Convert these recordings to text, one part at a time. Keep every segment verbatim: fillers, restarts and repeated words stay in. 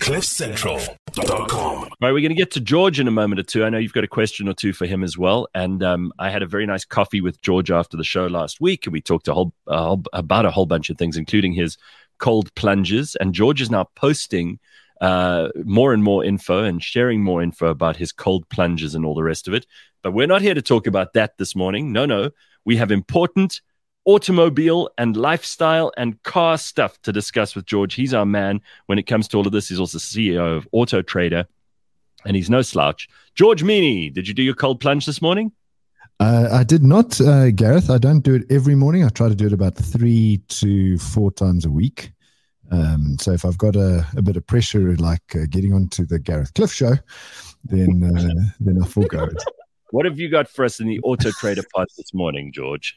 cliff central dot com. All right, we're going to get to George in a moment or two. I know you've got a question or two for him as well. And um, I had a very nice coffee with George after the show last week, and we talked a whole, a whole, about a whole bunch of things, including his cold plunges. And George is now posting uh, more and more info and sharing more info about his cold plunges and all the rest of it. But we're not here to talk about that this morning. No, no. We have important automobile and lifestyle and car stuff to discuss with George. He's our man when it comes to all of this. He's also C E O of Auto Trader, and he's no slouch. George Meany, did you do your cold plunge this morning? Uh, I did not, uh, Gareth. I don't do it every morning. I try to do it about three to four times a week. Um, so if I've got a, a bit of pressure, like uh, getting onto the Gareth Cliff show, then uh, then I forego it. What have you got for us in the Auto Trader part this morning, George?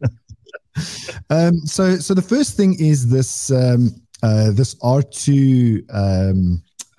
um, so, so the first thing is this um, uh, this R two um,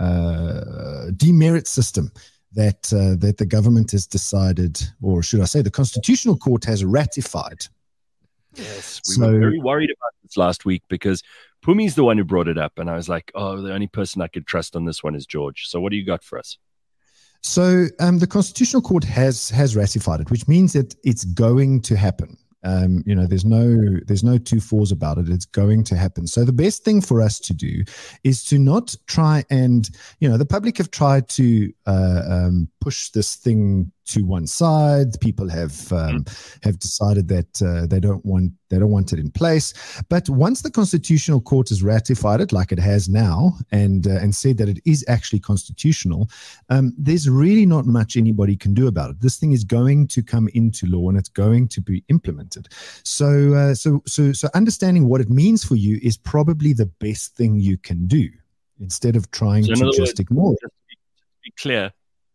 uh, demerit system that uh, that the government has decided, or should I say, the Constitutional Court has ratified. Yes, we so, were very worried about this last week because Pumi's the one who brought it up, and I was like, "Oh, the only person I could trust on this one is George." So, what do you got for us? So, um, the Constitutional Court has has ratified it, which means that it's going to happen. Um, you know, there's no there's no two fours about it. It's going to happen. So the best thing for us to do is to not try and, you know, the public have tried to uh, um, push this thing to one side. People have um, have decided that uh, they don't want they don't want it in place. But once the Constitutional Court has ratified it, like it has now, and uh, and said that it is actually constitutional, um, there's really not much anybody can do about it. This thing is going to come into law and it's going to be implemented. So uh, so so so understanding what it means for you is probably the best thing you can do instead of trying so to just words, ignore it. Just to be, to be clear.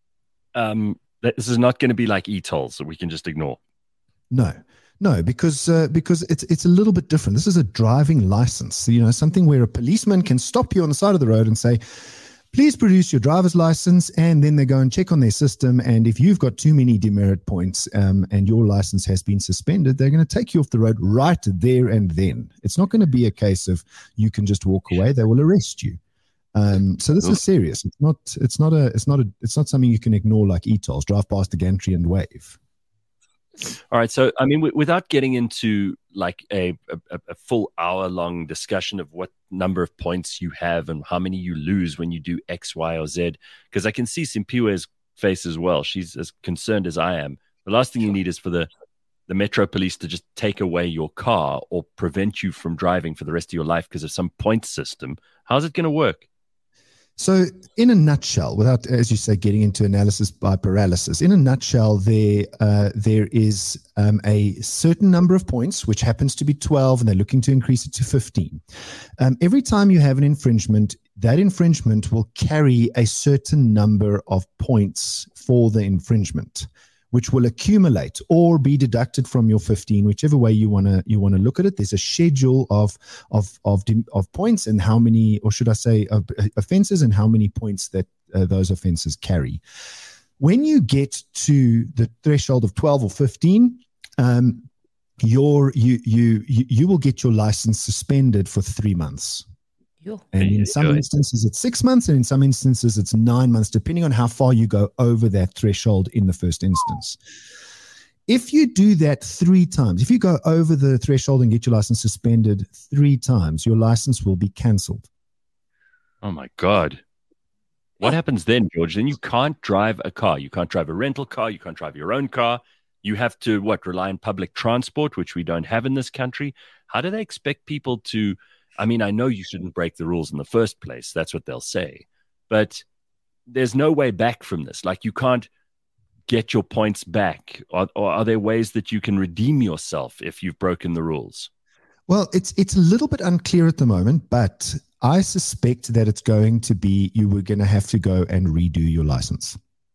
Um, This is not going to be like e-tolls that we can just ignore. No, no, because uh, because it's it's a little bit different. This is a driving license, you know, something where a policeman can stop you on the side of the road and say, please produce your driver's license, and then they go and check on their system. And if you've got too many demerit points um, and your license has been suspended, they're going to take you off the road right there and then. It's not going to be a case of you can just walk away. They will arrest you. Um, so this is serious. It's not. It's not a. It's not a. It's not something you can ignore like e-tolls. Drive past the gantry and wave. All right. So I mean, w- without getting into like a, a a full hour long discussion of what number of points you have and how many you lose when you do X, Y, or Z, because I can see Simpiwe's face as well. She's as concerned as I am. The last thing you need is for the the Metro Police to just take away your car or prevent you from driving for the rest of your life because of some point system. How's it going to work? So in a nutshell, without, as you say, getting into analysis by paralysis, in a nutshell, there uh, there is um, a certain number of points, which happens to be twelve, and they're looking to increase it to fifteen. Um, every time you have an infringement, that infringement will carry a certain number of points for the infringement, which will accumulate or be deducted from your fifteen, whichever way you want to you want to look at it. There's a schedule of of of of points and how many, or should I say, of offenses and how many points that uh, those offenses carry. When you get to the threshold of twelve or fifteen, um, your you you you you will get your license suspended for three months. And in some instances, it's six months, and in some instances, it's nine months, depending on how far you go over that threshold in the first instance. If you do that three times, if you go over the threshold and get your license suspended three times, your license will be cancelled. Oh, my God. What happens then, George? Then you can't drive a car. You can't drive a rental car. You can't drive your own car. You have to, what, rely on public transport, which we don't have in this country. How do they expect people to... I mean, I know you shouldn't break the rules in the first place. That's what they'll say. But there's no way back from this. Like, you can't get your points back. Or, or are there ways that you can redeem yourself if you've broken the rules? Well, it's it's a little bit unclear at the moment, but I suspect that it's going to be you were going to have to go and redo your license.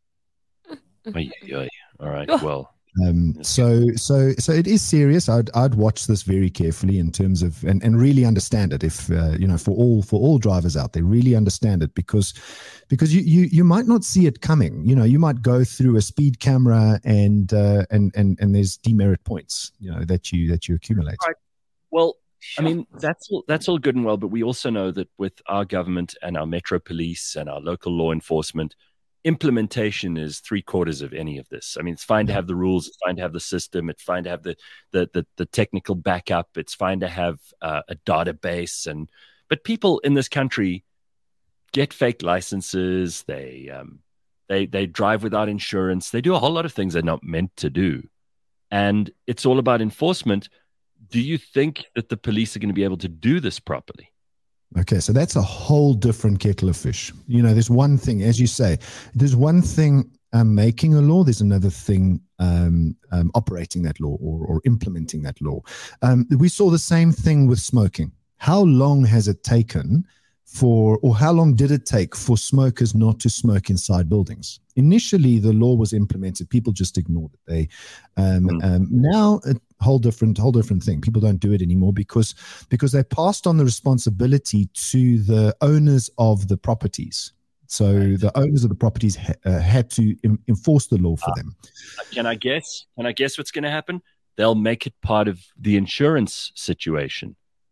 Oy, oy. All right, well... Um, so, so, so it is serious. I'd, I'd watch this very carefully in terms of, and, and really understand it. If uh, you know, for all, for all drivers out there, really understand it because, because you, you, you might not see it coming. You know, you might go through a speed camera and, uh, and, and, and there's demerit points, you know, that you, that you accumulate. Right. Well, I mean, that's all, that's all good and well, but we also know that with our government and our metro police and our local law enforcement, implementation is three quarters of any of this. I mean, it's fine to have the rules, it's fine to have the system, it's fine to have the the the, the technical backup, it's fine to have uh, a database, and but people in this country get fake licenses. They um, they they drive without insurance. They do a whole lot of things they're not meant to do, and it's all about enforcement. Do you think that the police are going to be able to do this properly? Okay, so that's a whole different kettle of fish. You know, there's one thing, as you say, there's one thing um, making a law, there's another thing um, um, operating that law or, or implementing that law. Um, we saw the same thing with smoking. How long has it taken for, or how long did it take for smokers not to smoke inside buildings? Initially, the law was implemented. People just ignored it. They um, mm. um, now a whole different, whole different thing. People don't do it anymore because because they passed on the responsibility to the owners of the properties. So right. the owners of the properties ha- uh, had to im- enforce the law for uh, them. Can I guess? Can I guess what's going to happen? They'll make it part of the insurance situation.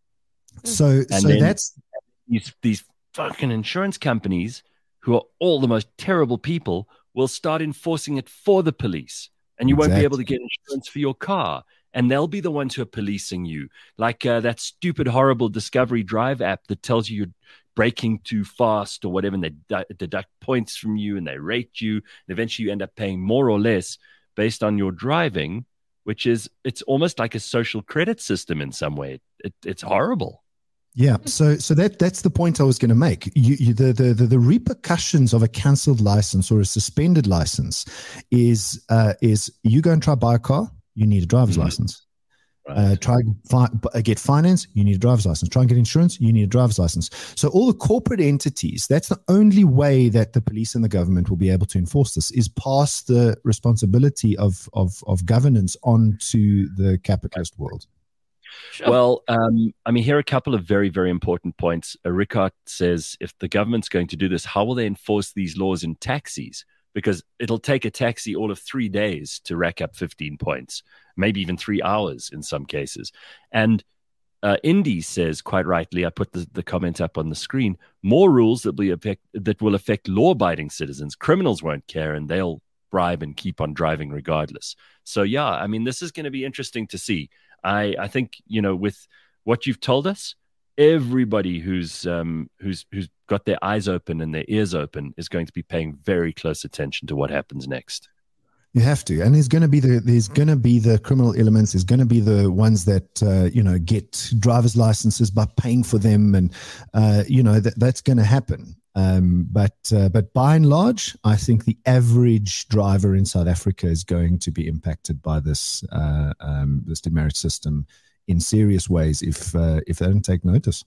So, and so that's these these fucking insurance companies, who are all the most terrible people, will start enforcing it for the police. And you exactly. won't be able to get insurance for your car. And they'll be the ones who are policing you. Like uh, that stupid, horrible Discovery Drive app that tells you you're braking too fast or whatever, and they d- deduct points from you and they rate you. And eventually you end up paying more or less based on your driving, which is, it's almost like a social credit system in some way. It, it's horrible. Yeah, so so that that's the point I was going to make. You, you, the, the the the repercussions of a cancelled license or a suspended license is uh, is you go and try to buy a car, you need a driver's mm-hmm. license. Right. Uh, try fi- get finance, you need a driver's license. Try and get insurance, you need a driver's license. So all the corporate entities, that's the only way that the police and the government will be able to enforce this, is pass the responsibility of of of governance onto the capitalist world. Sure. Well, um, I mean, here are a couple of very, very important points. Uh, Rickard says, if the government's going to do this, how will they enforce these laws in taxis? Because it'll take a taxi all of three days to rack up fifteen points, maybe even three hours in some cases. And uh, Indy says, quite rightly, I put the, the comment up on the screen, more rules that will affect, that will affect law-abiding citizens. Criminals won't care, and they'll bribe and keep on driving regardless. So, yeah, I mean, this is going to be interesting to see. I, I think, you know, with what you've told us, everybody who's um, who's who's got their eyes open and their ears open is going to be paying very close attention to what happens next. You have to, and there's going to be the there's going to be the criminal elements. There's going to be the ones that uh, you know get driver's licenses by paying for them, and uh, you know that that's going to happen. Um, but uh, but by and large, I think the average driver in South Africa is going to be impacted by this uh, um, this demerit system in serious ways if uh, if they don't take notice.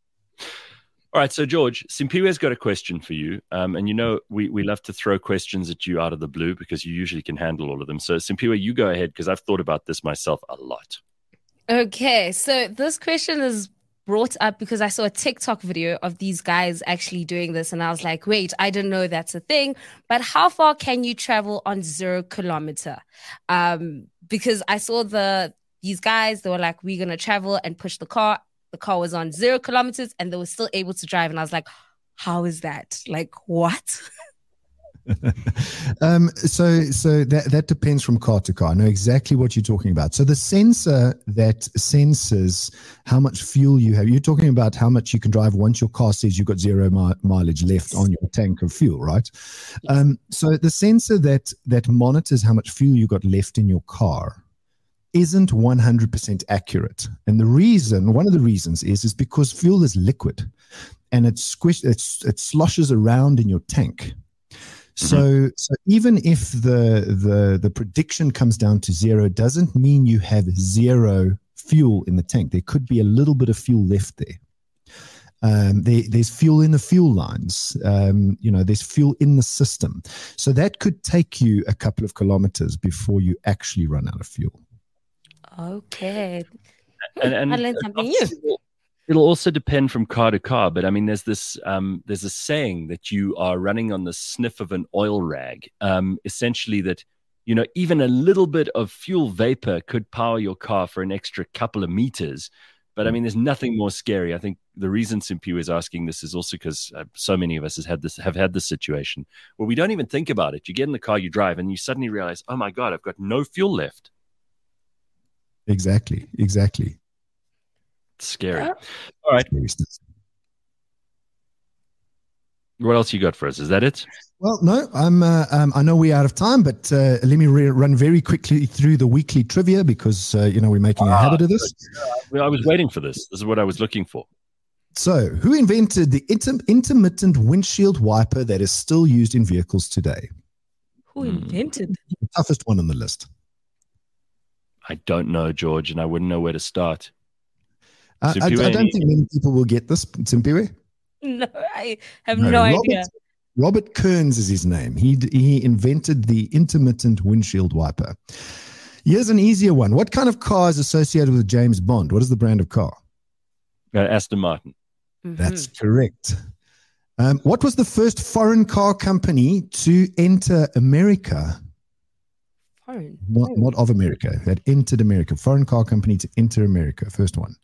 All right, so George, Simpiwe's got a question for you, um, and you know we we love to throw questions at you out of the blue because you usually can handle all of them. So Simpiwe, you go ahead because I've thought about this myself a lot. Okay, so this question is brought up because I saw a TikTok video of these guys actually doing this, and I was like, wait, I didn't know that's a thing. But how far can you travel on zero kilometer? Um, because I saw the these guys, they were like, we're gonna travel and push the car. The car was on zero kilometers, and they were still able to drive. And I was like, how is that? Like, what? um, so so that, that depends from car to car. I know exactly what you're talking about. So the sensor that senses how much fuel you have, you're talking about how much you can drive once your car says you've got zero mi- mileage left on your tank of fuel, right? Yes. Um, so the sensor that that monitors how much fuel you got left in your car isn't one hundred percent accurate. And the reason, one of the reasons is, is because fuel is liquid and it's squished, it's, it sloshes around in your tank. So, mm-hmm. so even if the, the, the prediction comes down to zero, doesn't mean you have zero fuel in the tank. There could be a little bit of fuel left there. Um, there, there's fuel in the fuel lines. Um, you know, there's fuel in the system. So that could take you a couple of kilometers before you actually run out of fuel. Okay. And, and I learned something new. It'll also depend from car to car, but I mean, there's this, um, there's a saying that you are running on the sniff of an oil rag. Um, essentially, that you know, even a little bit of fuel vapor could power your car for an extra couple of meters, But I mean, there's nothing more scary. I think the reason Simpiwe is asking this is also because uh, so many of us has had this, have had this situation where we don't even think about it. You get in the car, you drive, and you suddenly realize, oh my God, I've got no fuel left. Exactly, exactly. It's scary. Yeah. All right. What else you got for us? Is that it? Well, no, I'm. Uh, um, I know we're out of time, but uh, let me re- run very quickly through the weekly trivia because uh, you know we're making ah, a habit of this. I was waiting for this. This is what I was looking for. So, who invented the inter- intermittent windshield wiper that is still used in vehicles today? Who invented? The toughest one on the list. I don't know, George, and I wouldn't know where to start. Uh, I, I don't think many people will get this, Simpiwe. No, I have no, no Robert, idea. Robert Kearns is his name. He he invented the intermittent windshield wiper. Here's an easier one. What kind of car is associated with James Bond? What is the brand of car? Uh, Aston Martin. Mm-hmm. That's correct. Um, what was the first foreign car company to enter America? Foreign? Not, not of America. That entered America. Foreign car company to enter America. First one.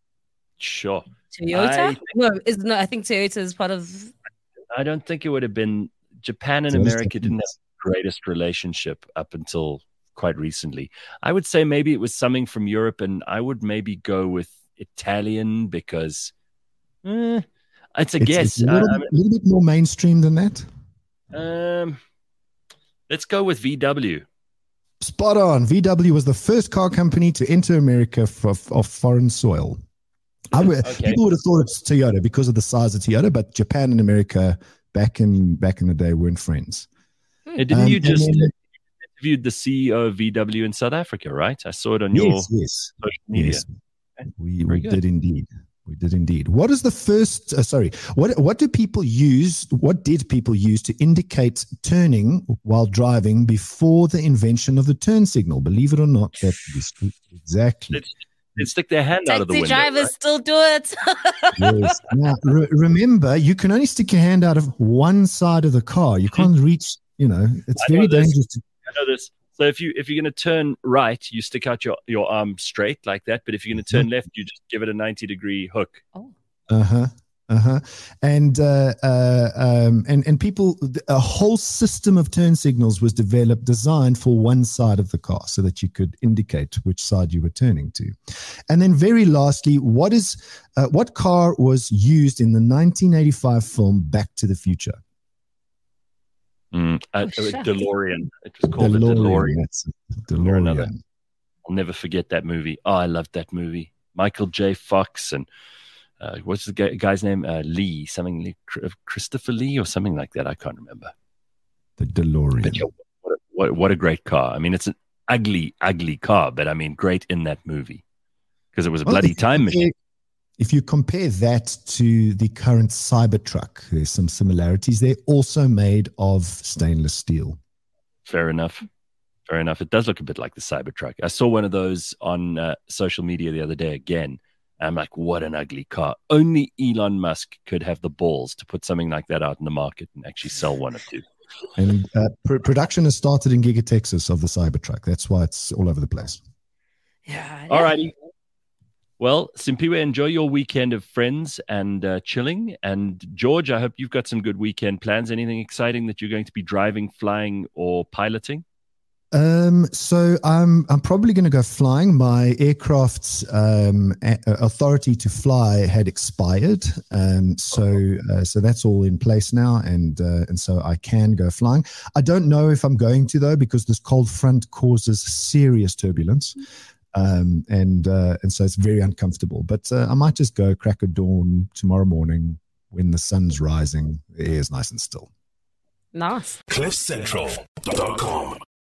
Sure. Toyota? I, no, is no. I think Toyota is part of. I don't think it would have been. Japan and America didn't have the greatest relationship up until quite recently. I would say maybe it was something from Europe, and I would maybe go with Italian because eh, it's a it's, guess. It's a little, uh, a little bit more mainstream than that. Um, let's go with V W. Spot on. V W was the first car company to enter America for, off foreign soil. I would, okay. People would have thought it's Toyota because of the size of Toyota, but Japan and America back in back in the day weren't friends. Hey, didn't um, you just then, interviewed the C E O of V W in South Africa, right? I saw it on yes, your yes, social media. Yes. We, we did indeed. We did indeed. What is the first? Uh, sorry. What what do people use? What did people use to indicate turning while driving before the invention of the turn signal? Believe it or not, that is exactly. It's, They'd stick their hand Taxi out of the window. Taxi drivers right? still do it. Yes. Now, re- remember, you can only stick your hand out of one side of the car. You can't reach, you know, it's I very know dangerous. To- I know this. So if, you, if you're going to turn right, you stick out your, your arm straight like that. But if you're going to turn left, you just give it a ninety degree hook. Oh. Uh-huh. Uh-huh. And uh, uh, um, and and people, a whole system of turn signals was developed, designed for one side of the car, so that you could indicate which side you were turning to. And then, very lastly, what is uh, what car was used in the nineteen eighty-five film Back to the Future? Mm, a, a DeLorean. It was called DeLorean. a DeLorean. That's DeLorean. Another. I'll never forget that movie. Oh, I loved that movie. Michael J. Fox and. Uh, what's the guy, guy's name? Uh, Lee, something Lee, Christopher Lee or something like that. I can't remember. The DeLorean. But, yeah, what, a, what, what a great car. I mean, it's an ugly, ugly car, but I mean, great in that movie because it was a well, bloody time compare, machine. If you compare that to the current Cybertruck, there's some similarities. They're also made of stainless steel. Fair enough. Fair enough. It does look a bit like the Cybertruck. I saw one of those on uh, social media the other day again. I'm like, what an ugly car. Only Elon Musk could have the balls to put something like that out in the market and actually sell one or two. And uh, pr- production has started in Giga Texas of the Cybertruck. That's why it's all over the place. Yeah. All righty. Well, Simpiwe, enjoy your weekend of friends and uh, chilling. And George, I hope you've got some good weekend plans. Anything exciting that you're going to be driving, flying, or piloting? Um, so I'm I'm probably going to go flying. My aircraft's um, a- authority to fly had expired, um, so uh, so that's all in place now, and uh, and so I can go flying. I don't know if I'm going to though, because this cold front causes serious turbulence, um, and uh, and so it's very uncomfortable. But uh, I might just go crack of dawn tomorrow morning when the sun's rising. The air is nice and still. Nice. cliff central dot com